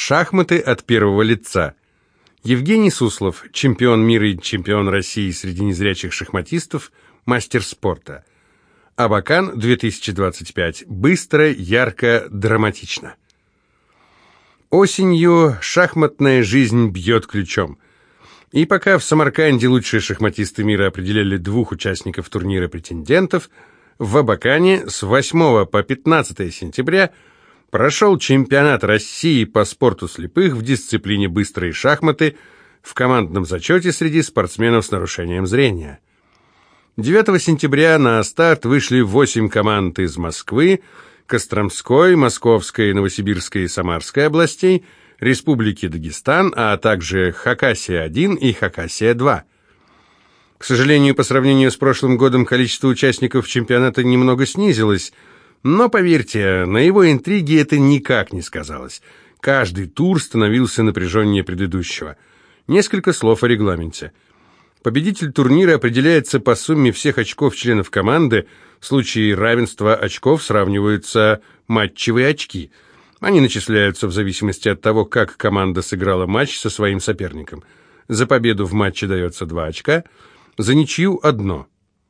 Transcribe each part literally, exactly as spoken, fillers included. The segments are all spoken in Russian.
Шахматы от первого лица. Евгений Суслов, чемпион мира и чемпион России среди незрячих шахматистов, мастер спорта. Абакан, две тысячи двадцать пять. Быстро, ярко, драматично. Осенью шахматная жизнь бьет ключом. И пока в Самарканде лучшие шахматисты мира определяли двух участников турнира претендентов, в Абакане с восьмого по пятнадцатое сентября прошел чемпионат России по спорту слепых в дисциплине быстрые шахматы в командном зачете среди спортсменов с нарушением зрения. девятого сентября на старт вышли восемь команд из Москвы, Костромской, Московской, Новосибирской и Самарской областей, Республики Дагестан, а также Хакасия-один и Хакасия-два. К сожалению, по сравнению с прошлым годом количество участников чемпионата немного снизилось, но, поверьте, на его интриге это никак не сказалось. Каждый тур становился напряженнее предыдущего. Несколько слов о регламенте. Победитель турнира определяется по сумме всех очков членов команды. В случае равенства очков сравниваются матчевые очки. Они начисляются в зависимости от того, как команда сыграла матч со своим соперником. За победу в матче дается два очка, за ничью – одно.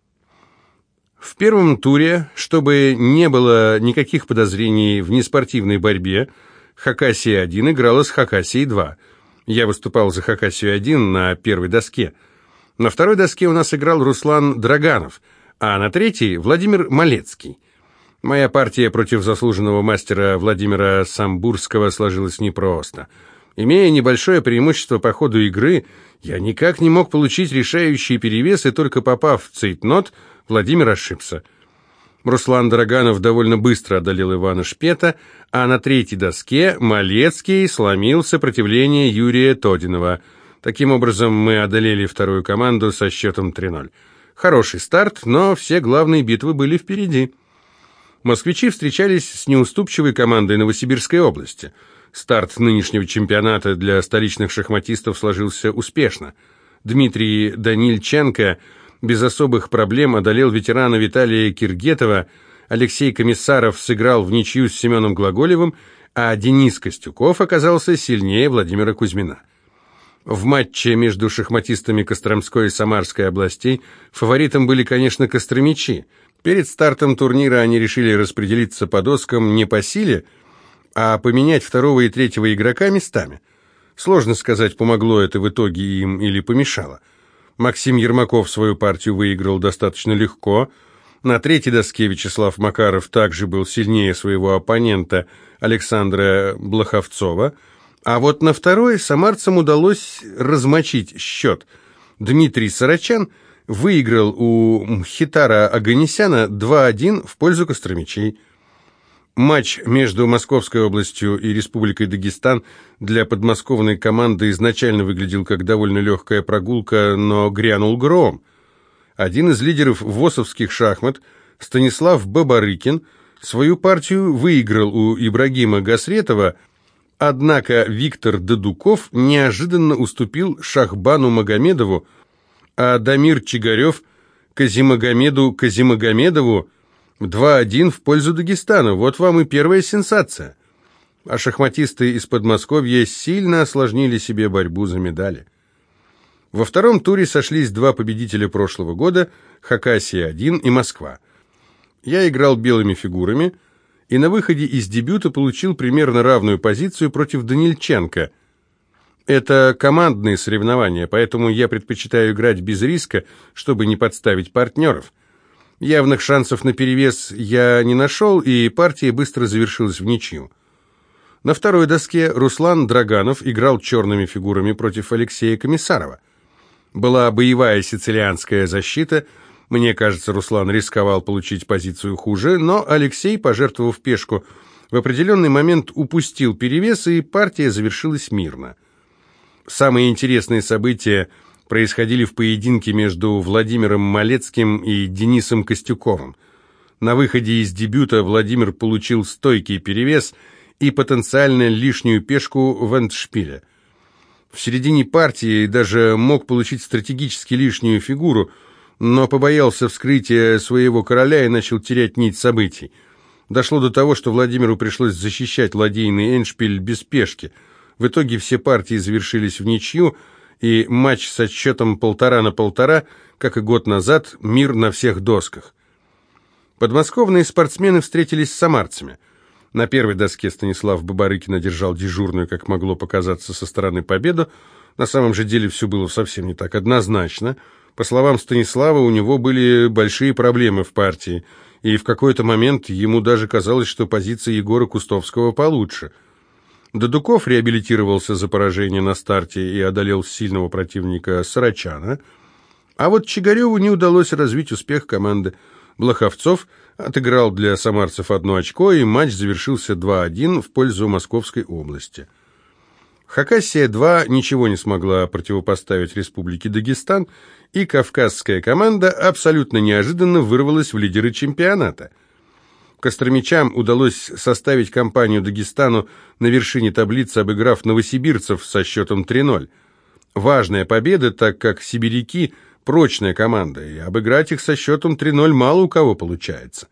В первом туре, чтобы не было никаких подозрений в неспортивной борьбе, Хакасия-один играла с Хакасией-два. Я выступал за Хакасию-один на первой доске. На второй доске у нас играл Руслан Драганов, а на третьей – Владимир Малецкий. Моя партия против заслуженного мастера Владимира Самбурского сложилась непросто. Имея небольшое преимущество по ходу игры, я никак не мог получить решающий перевес, и только попав в цейтнот, Владимир ошибся. Руслан Драганов довольно быстро одолел Ивана Шпета, а на третьей доске Малецкий сломил сопротивление Юрия Тодинова. Таким образом, мы одолели вторую команду со счетом три ноль. Хороший старт, но все главные битвы были впереди. Москвичи встречались с неуступчивой командой Новосибирской области. Старт нынешнего чемпионата для столичных шахматистов сложился успешно. Дмитрий Данильченко без особых проблем одолел ветерана Виталия Киргетова, Алексей Комиссаров сыграл в ничью с Семеном Глаголевым, а Денис Костюков оказался сильнее Владимира Кузьмина. В матче между шахматистами Костромской и Самарской областей фаворитом были, конечно, костромичи. Перед стартом турнира они решили распределиться по доскам не по силе, а поменять второго и третьего игрока местами. Сложно сказать, помогло это в итоге им или помешало. Максим Ермаков свою партию выиграл достаточно легко. На третьей доске Вячеслав Макаров также был сильнее своего оппонента Александра Блоховцова. А вот на второй самарцам удалось размочить счет. Дмитрий Сарачан выиграл у Мхитара Аганесяна два один в пользу костромичей. Матч между Московской областью и Республикой Дагестан для подмосковной команды изначально выглядел как довольно легкая прогулка, но грянул гром. Один из лидеров восовских шахмат, Станислав Бабарыкин, свою партию выиграл у Ибрагима Гасретова, однако Виктор Дадуков неожиданно уступил Шахбану Магомедову, а Дамир Чигарев Казимагомеду Казимагомедову два один в пользу Дагестана. Вот вам и первая сенсация. А шахматисты из Подмосковья сильно осложнили себе борьбу за медали. Во втором туре сошлись два победителя прошлого года – Хакасия-один и Москва. Я играл белыми фигурами и на выходе из дебюта получил примерно равную позицию против Данильченко. Это командные соревнования, поэтому я предпочитаю играть без риска, чтобы не подставить партнеров. Явных шансов на перевес я не нашел, и партия быстро завершилась в ничью. На второй доске Руслан Драганов играл черными фигурами против Алексея Комиссарова. Была боевая сицилианская защита. Мне кажется, Руслан рисковал получить позицию хуже, но Алексей, пожертвовав пешку, в определенный момент упустил перевес, и партия завершилась мирно. Самые интересные события происходили в поединке между Владимиром Малецким и Денисом Костюковым. На выходе из дебюта Владимир получил стойкий перевес и потенциально лишнюю пешку в эндшпиле. В середине партии даже мог получить стратегически лишнюю фигуру, но побоялся вскрытия своего короля и начал терять нить событий. Дошло до того, что Владимиру пришлось защищать ладейный эндшпиль без пешки. В итоге все партии завершились в ничью, и матч со счетом полтора на полтора, как и год назад, мир на всех досках. Подмосковные спортсмены встретились с самарцами. На первой доске Станислав Бабарыкин одержал дежурную, как могло показаться со стороны, победу. На самом же деле все было совсем не так однозначно. По словам Станислава, у него были большие проблемы в партии, и в какой-то момент ему даже казалось, что позиция Егора Кустовского получше. Додуков реабилитировался за поражение на старте и одолел сильного противника Сарачана. А вот Чигареву не удалось развить успех команды. Блоховцов отыграл для самарцев одно очко, и матч завершился два один в пользу Московской области. Хакасия-два ничего не смогла противопоставить Республике Дагестан, и кавказская команда абсолютно неожиданно вырвалась в лидеры чемпионата. Костромичам удалось составить кампанию Дагестану на вершине таблицы, обыграв новосибирцев со счетом три ноль. Важная победа, так как сибиряки – прочная команда, и обыграть их со счетом три ноль мало у кого получается.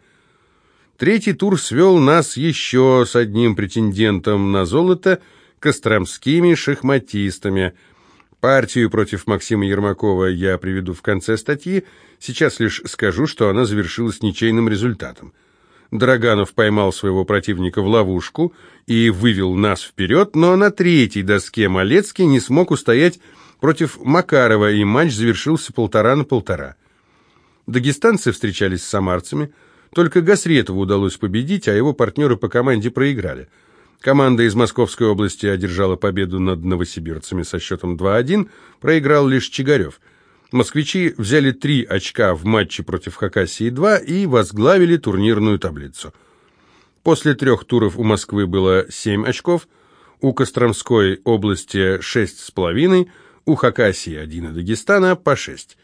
Третий тур свел нас еще с одним претендентом на золото – костромскими шахматистами. Партию против Максима Ермакова я приведу в конце статьи, сейчас лишь скажу, что она завершилась ничейным результатом. Драганов поймал своего противника в ловушку и вывел нас вперед, но на третьей доске Малецкий не смог устоять против Макарова, и матч завершился полтора на полтора. Дагестанцы встречались с самарцами, только Гасретову удалось победить, а его партнеры по команде проиграли. Команда из Московской области одержала победу над новосибирцами со счетом два один, проиграл лишь Чигарев. Москвичи взяли три очка в матче против Хакасии-два и возглавили турнирную таблицу. После трех туров у Москвы было семь очков, у Костромской области шесть с половиной, у Хакасии один и Дагестана по шесть.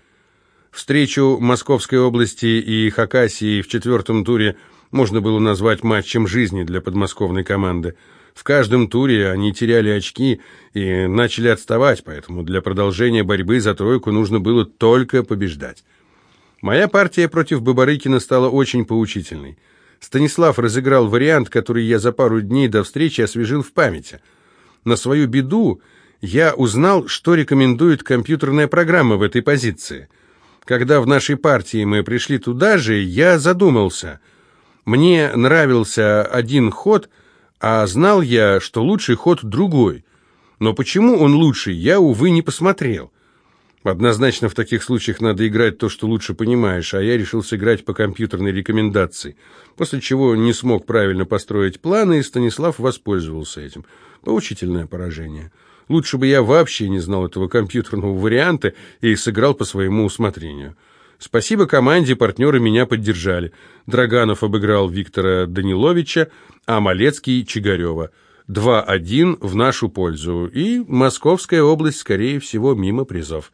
Встречу Московской области и Хакасии в четвертом туре можно было назвать матчем жизни для подмосковной команды. В каждом туре они теряли очки и начали отставать, поэтому для продолжения борьбы за тройку нужно было только побеждать. Моя партия против Бабарыкина стала очень поучительной. Станислав разыграл вариант, который я за пару дней до встречи освежил в памяти. На свою беду я узнал, что рекомендует компьютерная программа в этой позиции. Когда в нашей партии мы пришли туда же, я задумался – мне нравился один ход, а знал я, что лучший ход другой. Но почему он лучший, я, увы, не посмотрел. Однозначно в таких случаях надо играть то, что лучше понимаешь, а я решил сыграть по компьютерной рекомендации, после чего не смог правильно построить планы, и Станислав воспользовался этим. Поучительное поражение. Лучше бы я вообще не знал этого компьютерного варианта и сыграл по своему усмотрению. Спасибо команде, партнеры меня поддержали. Драганов обыграл Виктора Даниловича, а Малецкий – Чигарева. два один в нашу пользу, и Московская область, скорее всего, мимо призов.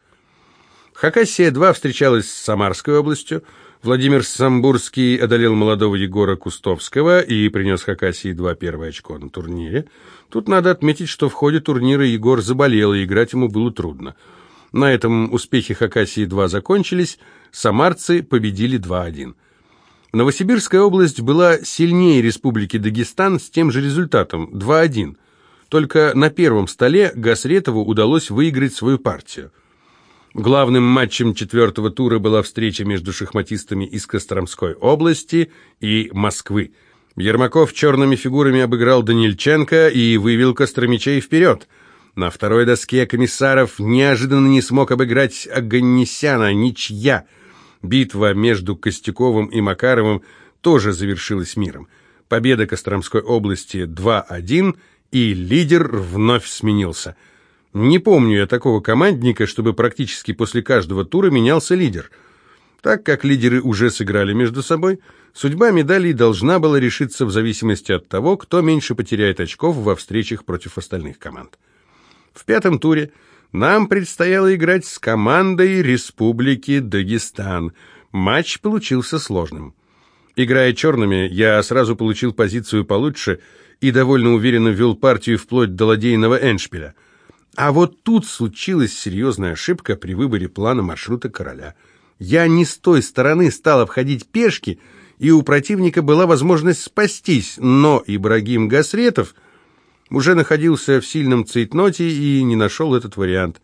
Хакасия-два встречалась с Самарской областью. Владимир Самбурский одолел молодого Егора Кустовского и принес Хакасии-два первое очко на турнире. Тут надо отметить, что в ходе турнира Егор заболел, и играть ему было трудно. На этом успехи Хакасии-два закончились, самарцы победили два один. Новосибирская область была сильнее Республики Дагестан с тем же результатом – два один. Только на первом столе Гасретову удалось выиграть свою партию. Главным матчем четвертого тура была встреча между шахматистами из Костромской области и Москвы. Ермаков черными фигурами обыграл Данильченко и вывел костромичей вперед. На второй доске Комиссаров неожиданно не смог обыграть Оганнесяна, ничья. Битва между Костяковым и Макаровым тоже завершилась миром. Победа Костромской области два один, и лидер вновь сменился. Не помню я такого командника, чтобы практически после каждого тура менялся лидер. Так как лидеры уже сыграли между собой, судьба медалей должна была решиться в зависимости от того, кто меньше потеряет очков во встречах против остальных команд. В пятом туре нам предстояло играть с командой Республики Дагестан. Матч получился сложным. Играя черными, я сразу получил позицию получше и довольно уверенно вел партию вплоть до ладейного эндшпиля. А вот тут случилась серьезная ошибка при выборе плана маршрута короля. Я не с той стороны стал обходить пешки, и у противника была возможность спастись, но Ибрагим Гасретов Уже находился в сильном цейтноте и не нашел этот вариант.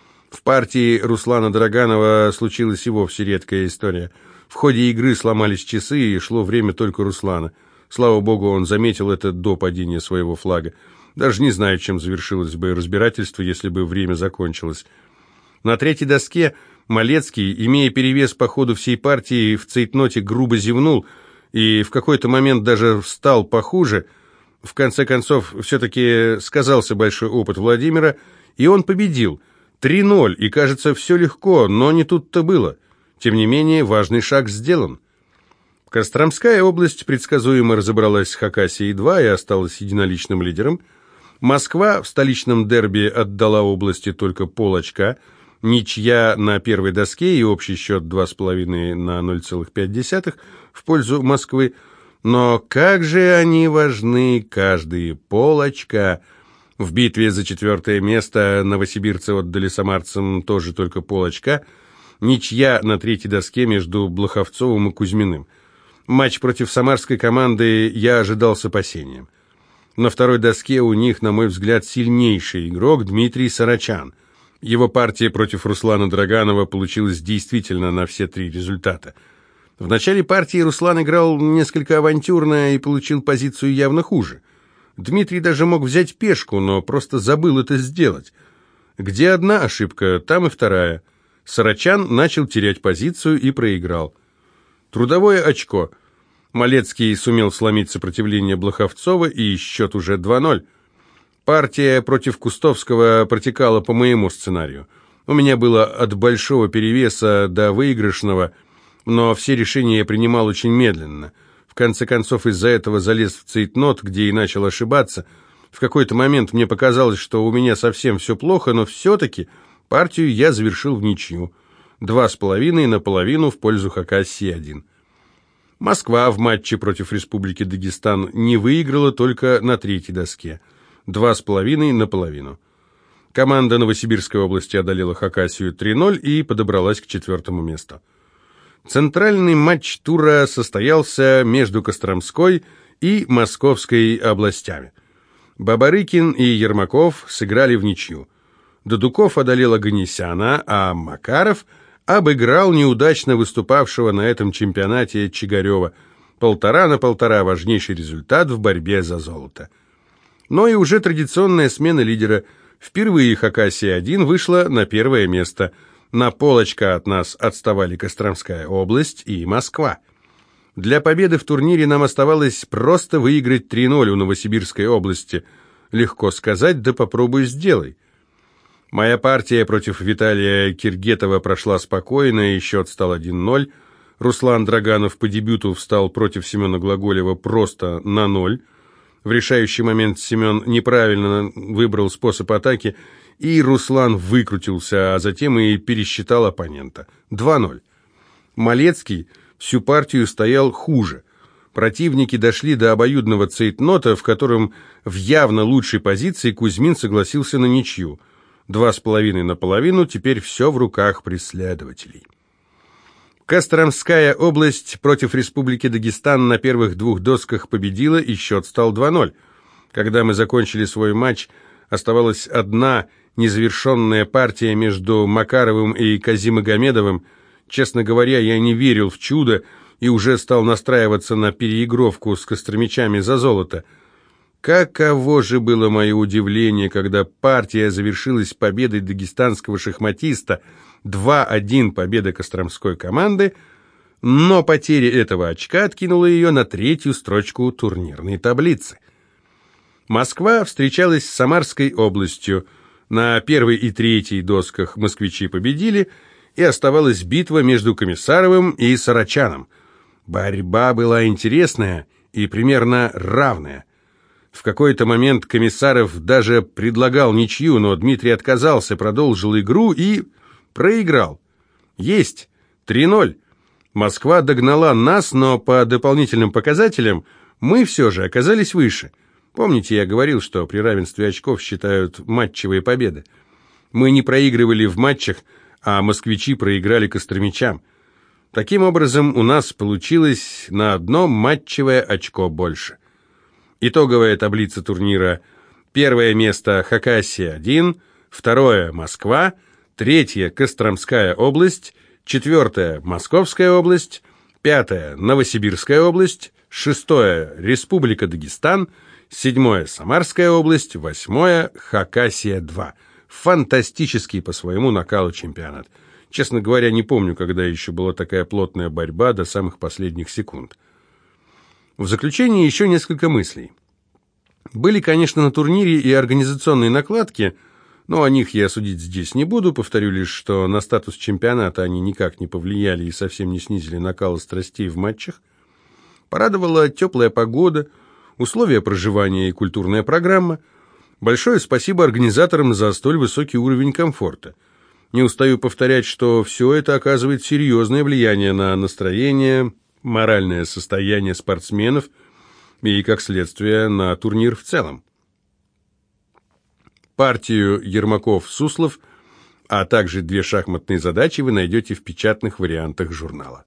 В партии Руслана Драганова случилась и вовсе редкая история. В ходе игры сломались часы, и шло время только Руслана. Слава богу, он заметил это до падения своего флага. Даже не знаю, чем завершилось бы разбирательство, если бы время закончилось. На третьей доске Малецкий, имея перевес по ходу всей партии, в цейтноте грубо зевнул и в какой-то момент даже встал похуже. В конце концов, все-таки сказался большой опыт Владимира, и он победил. три ноль, и, кажется, все легко, но не тут-то было. Тем не менее, важный шаг сделан. Костромская область предсказуемо разобралась с Хакасией-два и осталась единоличным лидером. Москва в столичном дерби отдала области только полочка, ничья на первой доске и общий счет два с половиной на ноль целых пять десятых в пользу Москвы. Но как же они важны, каждые полочка. В битве за четвертое место новосибирцы отдали самарцам тоже только полочка. Ничья на третьей доске между Блоховцовым и Кузьминым. Матч против самарской команды я ожидал с опасением. На второй доске у них, на мой взгляд, сильнейший игрок Дмитрий Сарачан. Его партия против Руслана Драганова получилась действительно на все три результата. В начале партии Руслан играл несколько авантюрно и получил позицию явно хуже. Дмитрий даже мог взять пешку, но просто забыл это сделать. Где одна ошибка, там и вторая. Сарачан начал терять позицию и проиграл. Трудовое очко. Малецкий сумел сломить сопротивление Блоховцова, и счет уже два ноль. Партия против Кустовского протекала по моему сценарию. У меня было от большого перевеса до выигрышного, но все решения я принимал очень медленно. В конце концов, из-за этого залез в цейтнот, где и начал ошибаться. В какой-то момент мне показалось, что у меня совсем все плохо, но все-таки партию я завершил в ничью. Два с половиной на половину в пользу Хакасии-один. Москва в матче против Республики Дагестан не выиграла только на третьей доске. Два с половиной на половину. Команда Новосибирской области одолела Хакасию три ноль и подобралась к четвертому месту. Центральный матч тура состоялся между Костромской и Московской областями. Бабарыкин и Ермаков сыграли в ничью. Дудуков одолел Оганесяна, а Макаров обыграл неудачно выступавшего на этом чемпионате Чигарева. Полтора на полтора – важнейший результат в борьбе за золото. Но и уже традиционная смена лидера. Впервые Хакасия-один вышла на первое место. На полочка от нас отставали Костромская область и Москва. Для победы в турнире нам оставалось просто выиграть три ноль у Новосибирской области. Легко сказать, да попробуй сделай. Моя партия против Виталия Киргетова прошла спокойно, и счет стал один ноль. Руслан Драганов по дебюту встал против Семена Глаголева просто на ноль. В решающий момент Семен неправильно выбрал способ атаки, и Руслан выкрутился, а затем и пересчитал оппонента. два ноль. Малецкий всю партию стоял хуже. Противники дошли до обоюдного цейтнота, в котором в явно лучшей позиции Кузьмин согласился на ничью. Два с половиной на половину, теперь все в руках преследователей. Костромская область против Республики Дагестан на первых двух досках победила, и счет стал два ноль. Когда мы закончили свой матч, оставалась одна незавершенная партия между Макаровым и Казимагомедовым. Честно говоря, я не верил в чудо и уже стал настраиваться на переигровку с костромичами за золото. Каково же было мое удивление, когда партия завершилась победой дагестанского шахматиста, два один победа костромской команды, но потеря этого очка откинула ее на третью строчку турнирной таблицы. Москва встречалась с Самарской областью. На первой и третьей досках москвичи победили, и оставалась битва между Комиссаровым и Сарачаном. Борьба была интересная и примерно равная. В какой-то момент Комиссаров даже предлагал ничью, но Дмитрий отказался, продолжил игру и проиграл. Есть, три ноль. Москва догнала нас, но по дополнительным показателям мы все же оказались выше. Помните, я говорил, что при равенстве очков считают матчевые победы? Мы не проигрывали в матчах, а москвичи проиграли костромичам. Таким образом, у нас получилось на одно матчевое очко больше. Итоговая таблица турнира Первое место Хакасия-один, второе Москва, третье Костромская область, четвертое Московская область, пятое Новосибирская область, шестое Республика Дагестан, седьмое Самарская область, восьмое Хакасия-два. Фантастический по своему накалу чемпионат. Честно говоря, не помню, когда еще была такая плотная борьба до самых последних секунд. В заключение еще несколько мыслей. Были, конечно, на турнире и организационные накладки, но о них я судить здесь не буду. Повторю лишь, что на статус чемпионата они никак не повлияли и совсем не снизили накала страстей в матчах. Порадовала теплая погода, условия проживания и культурная программа. Большое спасибо организаторам за столь высокий уровень комфорта. Не устаю повторять, что все это оказывает серьезное влияние на настроение, моральное состояние спортсменов и, как следствие, на турнир в целом. Партию Ермаков-Суслов, а также две шахматные задачи вы найдете в печатных вариантах журнала.